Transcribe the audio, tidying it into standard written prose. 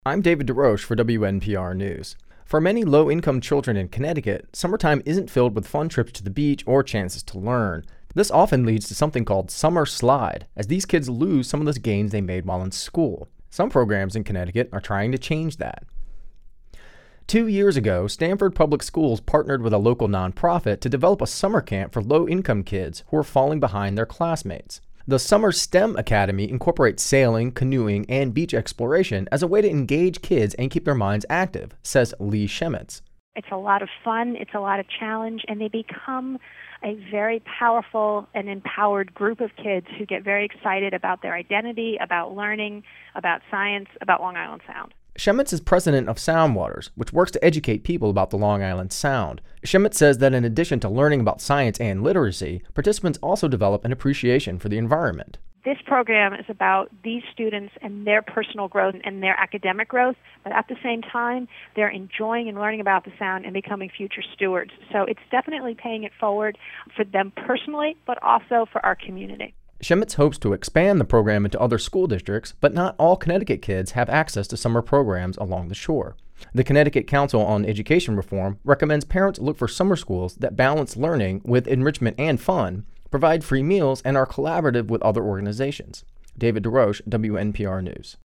I'm David DeRoche for WNPR News. For many low-income children in Connecticut, summertime isn't filled with fun trips to the beach or chances to learn. This often leads to something called summer slide, as these kids lose some of the gains they made while in school. Some programs in Connecticut are trying to change that. 2 years ago, Stamford Public Schools partnered with a local nonprofit to develop a summer camp for low-income kids who are falling behind their classmates. The Summer STEM Academy incorporates sailing, canoeing, and beach exploration as a way to engage kids and keep their minds active, says Lee Shemitz. It's a lot of fun, it's a lot of challenge, and they become a very powerful and empowered group of kids who get very excited about their identity, about learning, about science, about Long Island Sound. Shemitz is president of Soundwaters, which works to educate people about the Long Island Sound. Shemitz says that in addition to learning about science and literacy, participants also develop an appreciation for the environment. This program is about these students and their personal growth and their academic growth, but at the same time, they're enjoying and learning about the sound and becoming future stewards. So it's definitely paying it forward for them personally, but also for our community. Shemitz hopes to expand the program into other school districts, but not all Connecticut kids have access to summer programs along the shore. The Connecticut Council on Education Reform recommends parents look for summer schools that balance learning with enrichment and fun, provide free meals, and are collaborative with other organizations. David DeRoche, WNPR News.